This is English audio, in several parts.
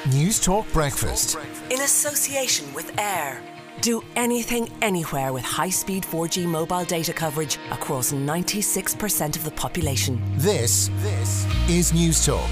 News Talk Breakfast. In association with Air. Do anything, anywhere with high-speed 4G mobile data coverage across 96% of the population. This is News Talk.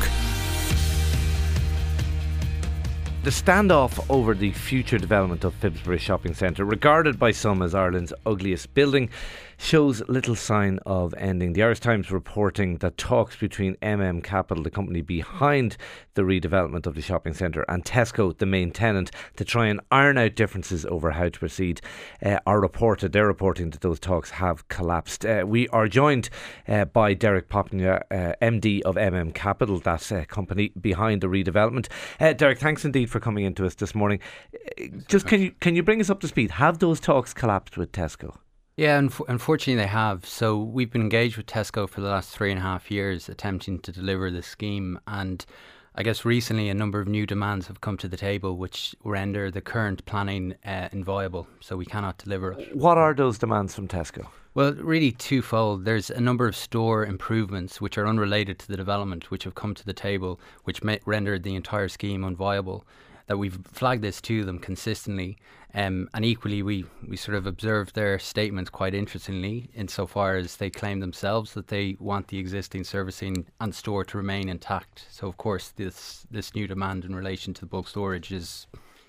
The standoff over the future development of Phibsborough Shopping Centre, regarded by some as Ireland's ugliest building, shows little sign of ending. The Irish Times reporting that talks between Capital, the company behind the redevelopment of the shopping centre, and Tesco, the main tenant, to try and iron out differences over how to proceed, are reported. They're reporting that those talks have collapsed. We are joined by Derek Popnia, MD of Capital, that company behind the redevelopment. Derek, thanks indeed for coming into us this morning. Just can you bring us up to speed? Have those talks collapsed with Tesco? Yeah, unfortunately they have. So we've been engaged with Tesco for the last 3.5 years attempting to deliver this scheme, and I guess recently a number of new demands have come to the table which render the current planning inviable, so we cannot deliver it. What are those demands from Tesco? Well, really twofold. There's a number of store improvements which are unrelated to the development which have come to the table, which rendered the entire scheme unviable. That we've flagged this to them consistently, and equally we sort of observed their statements quite interestingly insofar as they claim themselves that they want the existing servicing and store to remain intact. So of course this new demand in relation to the bulk storage is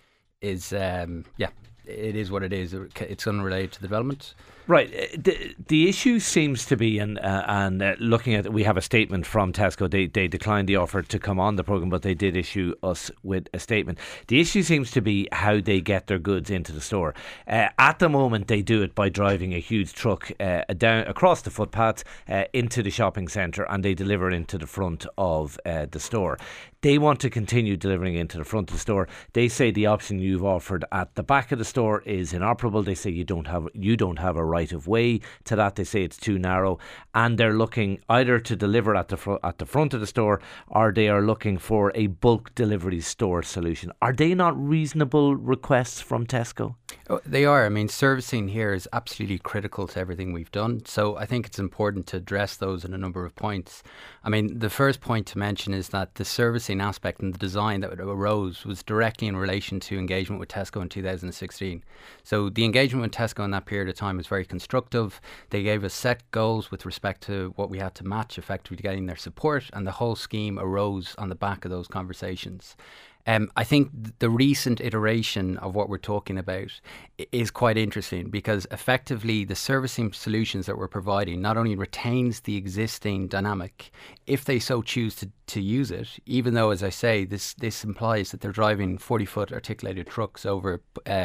it is what it is. It's unrelated to the development. Right. The issue seems to be, and looking at, we have a statement from Tesco. They declined the offer to come on the programme, but they did issue us with a statement. The issue seems to be how they get their goods into the store. At the moment, they do it by driving a huge truck down across the footpaths into the shopping centre, and they deliver into the front of the store. They want to continue delivering into the front of the store. They say the option you've offered at the back of the store is inoperable. They say you don't have a right of way to that. They say it's too narrow, and they're looking either to deliver at the front of the store, or they are looking for a bulk delivery store solution. Are they not reasonable requests from Tesco? Oh, they are. I mean, servicing here is absolutely critical to everything we've done. So I think it's important to address those in a number of points. I mean, the first point to mention is that the servicing aspect and the design that arose was directly in relation to engagement with Tesco in 2016. So the engagement with Tesco in that period of time was very constructive. They gave us set goals with respect to what we had to match, effectively getting their support, and the whole scheme arose on the back of those conversations. I think the recent iteration of what we're talking about is quite interesting, because effectively the servicing solutions that we're providing not only retains the existing dynamic, if they so choose to use it, even though, as I say, this implies that they're driving 40-foot articulated trucks over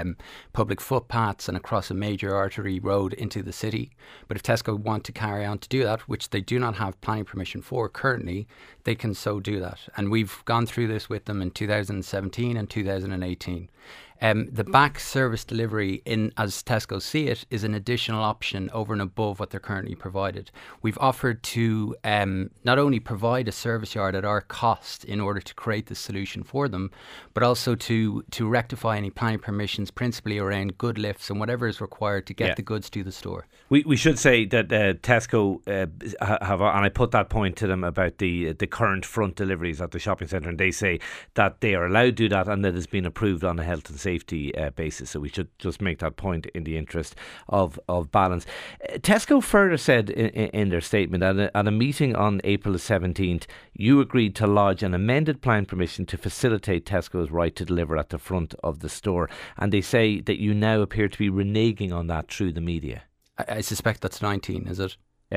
public footpaths and across a major artery road into the city. But if Tesco want to carry on to do that, which they do not have planning permission for currently, they can so do that. And we've gone through this with them in 2017 and 2018. The back service delivery, as Tesco see it, is an additional option over and above what they're currently provided. We've offered to not only provide a service yard at our cost in order to create this solution for them, but also to rectify any planning permissions, principally around good lifts and whatever is required to get the goods to the store. We should say that Tesco have, and I put that point to them about the current front deliveries at the shopping centre, and they say that they are allowed to do that and that it's been approved on a health and safety basis. So we should just make that point in the interest of balance. Tesco further said in their statement at a meeting on April the 17th, you agreed to lodge an amended plan permission to facilitate Tesco's right to deliver at the front of the store. And they say that you now appear to be reneging on that through the media. I suspect that's 19, is it?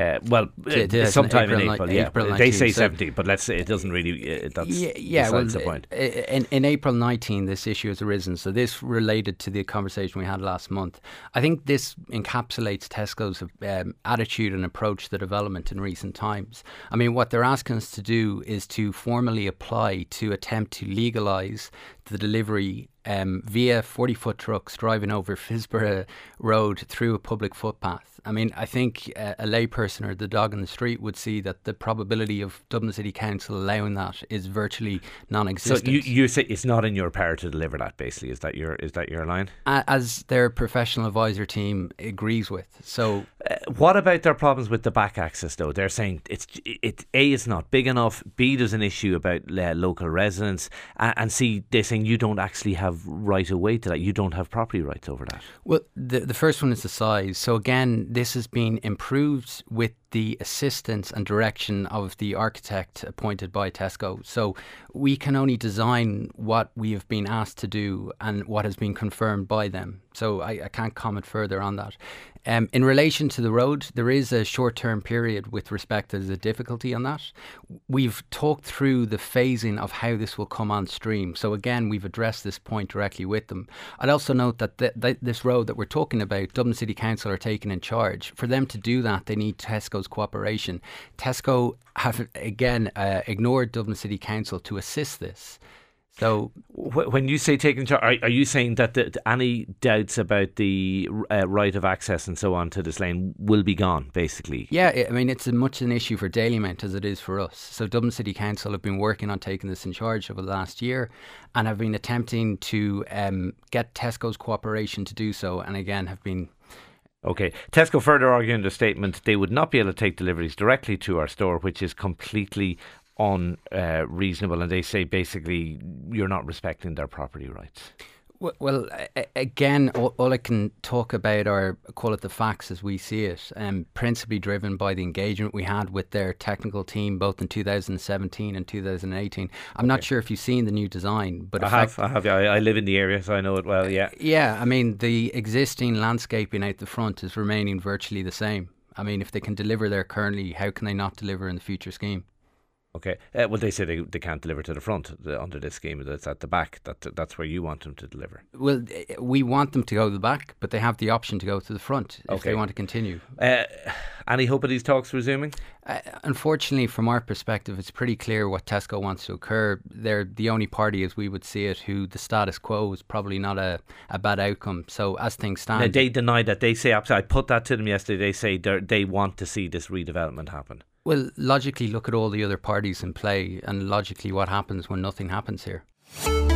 Sometime in April, April 19, they say 17, but let's say it doesn't really. That's the point. In April 19, this issue has arisen. So this related to the conversation we had last month. I think this encapsulates Tesco's attitude and approach to development in recent times. I mean, what they're asking us to do is to formally apply to attempt to legalise the delivery via 40-foot trucks driving over Fisborough Road through a public footpath. I mean, I think a layperson or the dog in the street would see that the probability of Dublin City Council allowing that is virtually non-existent. So you say it's not in your power to deliver that, basically. Is that your line? As their professional advisor team agrees with. So, what about their problems with the back access, though? They're saying it's not big enough. B, there's an issue about local residents, and C, they're saying you don't actually have right of way to that. You don't have property rights over that. Well, the first one is the size. So again, this has been improved with the assistance and direction of the architect appointed by Tesco. So we can only design what we have been asked to do and what has been confirmed by them. So I can't comment further on that. In relation to the road, there is a short-term period with respect to the difficulty on that. We've talked through the phasing of how this will come on stream. So again, we've addressed this point directly with them. I'd also note that this road that we're talking about, Dublin City Council are taking in charge. For them to do that, they need Tesco's cooperation. Tesco have, again, ignored Dublin City Council to assist this. So, when you say taking charge, are you saying that any doubts about the right of access and so on to this lane will be gone, basically? Yeah, I mean, it's as much an issue for Dalymount as it is for us. So Dublin City Council have been working on taking this in charge over the last year and have been attempting to get Tesco's cooperation to do so, and again have been... Okay. Tesco further argue in the statement they would not be able to take deliveries directly to our store, which is completely unreasonable, and they say basically you're not respecting their property rights. Well, again, all I can talk about are, call it the facts as we see it, principally driven by the engagement we had with their technical team both in 2017 and 2018. I'm not sure if you've seen the new design, but I have. I live in the area, so I know it well. Yeah. Yeah, I mean, the existing landscaping out the front is remaining virtually the same. I mean, if they can deliver there currently, how can they not deliver in the future scheme? Okay. Well, they say they can't deliver to the front under this scheme. That's at the back. That's where you want them to deliver. Well, we want them to go to the back, but they have the option to go to the front if they want to continue. Any hope of these talks resuming? Unfortunately, from our perspective, it's pretty clear what Tesco wants to occur. They're the only party, as we would see it, who the status quo is probably not a bad outcome. So as things stand... Now, they deny that. They say, I put that to them yesterday, they say they want to see this redevelopment happen. Well, logically, look at all the other parties in play and logically what happens when nothing happens here.